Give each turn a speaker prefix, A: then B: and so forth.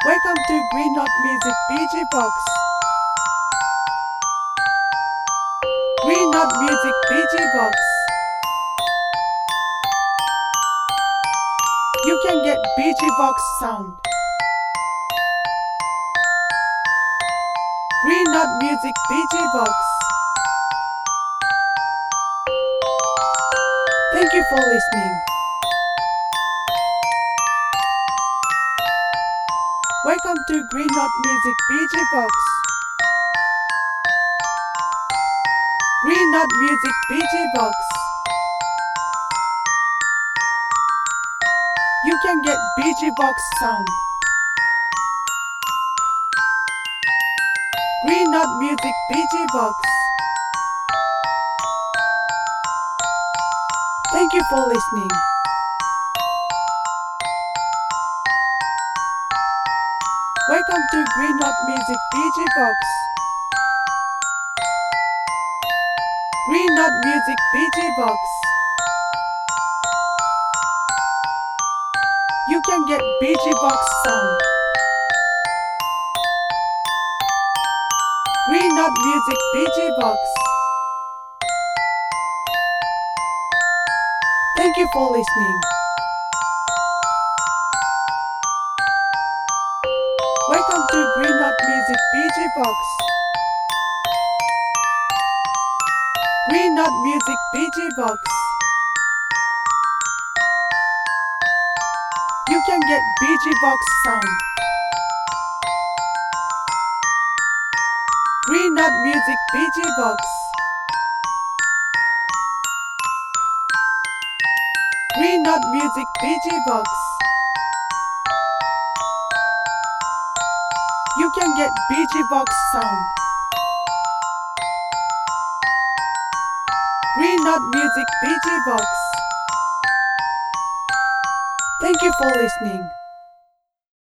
A: Welcome to Green Knot Music BG Box. Green Knot Music BG Box. You can get BG Box sound. Green Knot Music BG Box. Thank you for listening. Welcome to Green Knot Music BG Box. Green Knot Music BG Box. You can get BG Box sound. Green Knot Music BG Box. Thank you for listening. Welcome to Green Knot Music BG Box. Green Knot Music BG Box. You can get BG Box sound. Green Knot Music BG Box. Thank you for listening. Welcome to Green Knot Music BG Box. Green Knot Music BG Box. You can get BG Box sound. Green Knot Music BG Box. Green Knot Music BG Box. You can get BG Box sound. Green Knot Music BG Box. Thank you for listening.